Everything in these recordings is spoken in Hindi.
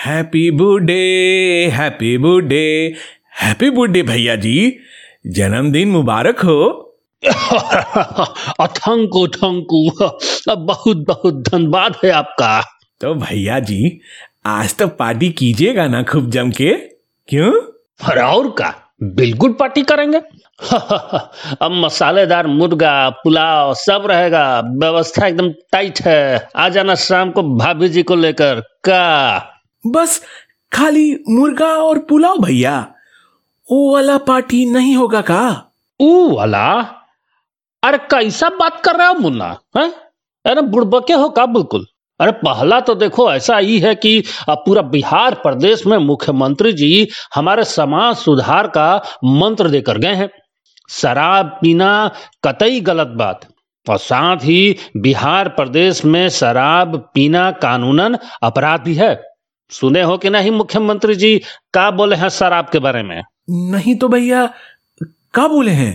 Happy birthday, happy birthday, happy birthday भैया जी, जन्मदिन मुबारक हो। थैंकू थैंकू, बहुत बहुत धन्यवाद है आपका। तो भैया जी आज तो पार्टी कीजिएगा ना खूब जम के, क्यों? अरे और का, बिल्कुल पार्टी करेंगे। अब मसालेदार मुर्गा पुलाव सब रहेगा, व्यवस्था एकदम टाइट है। आ जाना शाम को भाभी जी को लेकर। का बस खाली मुर्गा और पुलाव भैया, वो वाला पार्टी नहीं होगा का? वो वाला? अरे कैसा बात कर रहे हो मुन्ना, हैं? अरे बुड़बके हो का बिल्कुल। अरे पहला तो देखो ऐसा ही है कि पूरा बिहार प्रदेश में मुख्यमंत्री जी हमारे समाज सुधार का मंत्र देकर गए हैं। शराब पीना कतई गलत बात, और साथ ही बिहार प्रदेश में शराब पीना कानूनन अपराध भी है। सुने हो कि नहीं मुख्यमंत्री जी क्या बोले हैं शराब के बारे में? नहीं तो भैया क्या बोले हैं?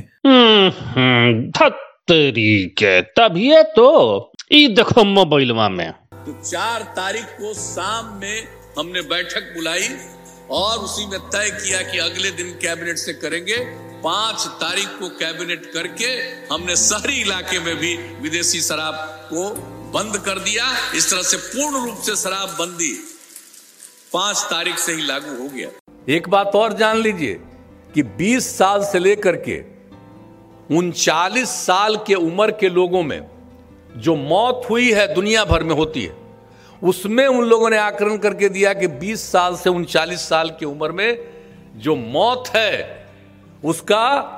तरीके तभी है तो ये देखो मोबाइलवा में। तो 4 तारीख को शाम में हमने बैठक बुलाई और उसी में तय किया कि अगले दिन कैबिनेट से करेंगे। 5 तारीख को कैबिनेट करके हमने शहरी इलाके में भी विदेशी शराब को बंद कर दिया। इस तरह से पूर्ण रूप से शराब बंदी 5 तारीख से ही लागू हो गया। एक बात और जान लीजिए कि 20 साल से लेकर के 39 साल के उम्र के लोगों में जो मौत हुई है, दुनिया भर में होती है, उसमें उन लोगों ने आकलन करके दिया कि 20 साल से 39 साल की उम्र में जो मौत है उसका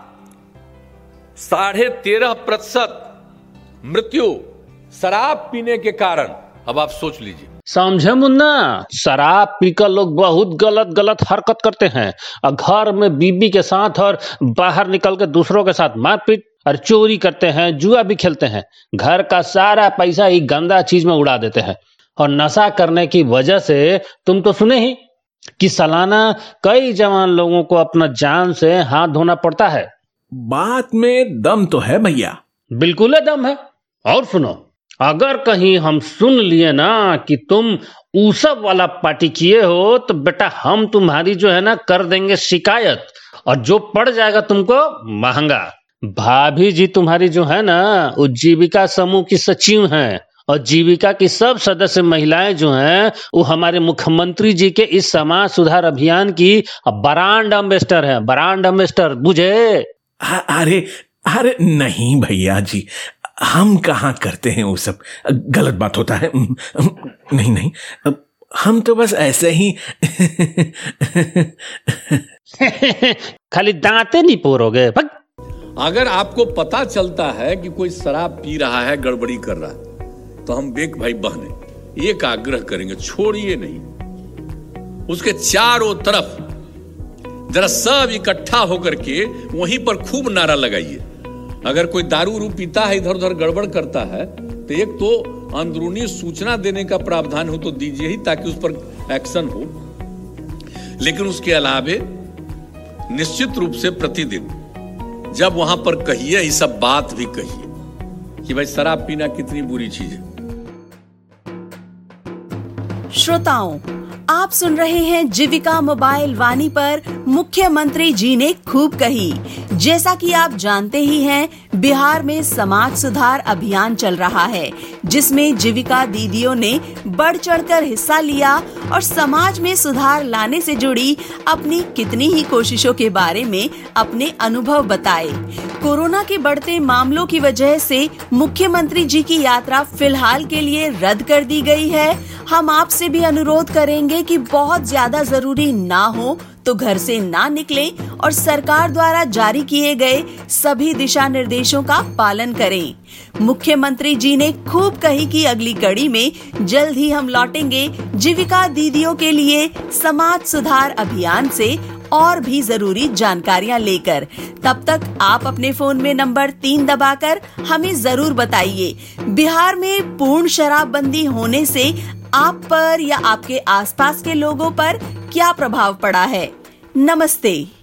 13.5% मृत्यु शराब पीने के कारण। अब आप सोच लीजिए। समझे मुन्ना, शराब पीकर लोग बहुत गलत गलत हरकत करते हैं, और घर में बीबी के साथ और बाहर निकल के दूसरों के साथ मारपीट और चोरी करते हैं, जुआ भी खेलते हैं। घर का सारा पैसा ही गंदा चीज में उड़ा देते हैं। और नशा करने की वजह से तुम तो सुने ही कि सालाना कई जवान लोगों को अपना जान से हाथ धोना पड़ता है। बात में दम तो है भैया। बिल्कुल दम है। और सुनो, अगर कहीं हम सुन लिए ना कि तुम ऊसब वाला पार्टी किए हो तो बेटा हम तुम्हारी जो है ना कर देंगे शिकायत, और जो पड़ जाएगा तुमको महंगा। भाभी जी तुम्हारी जो है ना वो जीविका समूह की सचिव हैं, और जीविका की सब सदस्य महिलाएं जो हैं वो हमारे मुख्यमंत्री जी के इस समाज सुधार अभियान की ब्रांड एम्बेसडर हैं। ब्रांड एम्बेसडर बुझे? अरे अरे नहीं भैया जी, हम कहाँ करते हैं वो सब, गलत बात होता है। नहीं नहीं, हम तो बस ऐसे ही खाली दांते नहीं पोरोगे। अगर आपको पता चलता है कि कोई शराब पी रहा है, गड़बड़ी कर रहा है, तो हम बेक भाई बहने एक आग्रह करेंगे, छोड़िए नहीं। उसके चारों तरफ जरा सब इकट्ठा होकर के वहीं पर खूब नारा लगाइए। अगर कोई दारू रू पीता है, इधर उधर गड़बड़ करता है, तो एक तो अंदरूनी सूचना देने का प्रावधान हो तो दीजिए ही, ताकि उस पर एक्शन हो। लेकिन उसके अलावे निश्चित रूप से प्रतिदिन जब वहां पर कहिए, ये सब बात भी कहिए कि भाई शराब पीना कितनी बुरी चीज है। श्रोताओं, आप सुन रहे हैं जीविका मोबाइल वाणी पर मुख्यमंत्री जी ने खूब कही। जैसा कि आप जानते ही हैं, बिहार में समाज सुधार अभियान चल रहा है, जिसमें जीविका दीदियों ने बढ़ चढ़कर हिस्सा लिया और समाज में सुधार लाने से जुड़ी अपनी कितनी ही कोशिशों के बारे में अपने अनुभव बताए। कोरोना के बढ़ते मामलों की वजह से मुख्यमंत्री जी की यात्रा फिलहाल के लिए रद्द कर दी गई है। हम आपसे भी अनुरोध करेंगे कि बहुत ज्यादा जरूरी ना हो तो घर से ना निकलें और सरकार द्वारा जारी किए गए सभी दिशा निर्देशों का पालन करें। मुख्यमंत्री जी ने खूब कही कि अगली कड़ी में जल्द ही हम लौटेंगे जीविका दीदियों के लिए समाज सुधार अभियान से और भी जरूरी जानकारियां लेकर। तब तक आप अपने फोन में नंबर 3 दबाकर हमें जरूर बताइए, बिहार में पूर्ण शराबबंदी होने से आप पर या आपके आसपास के लोगों पर क्या प्रभाव पड़ा है। नमस्ते।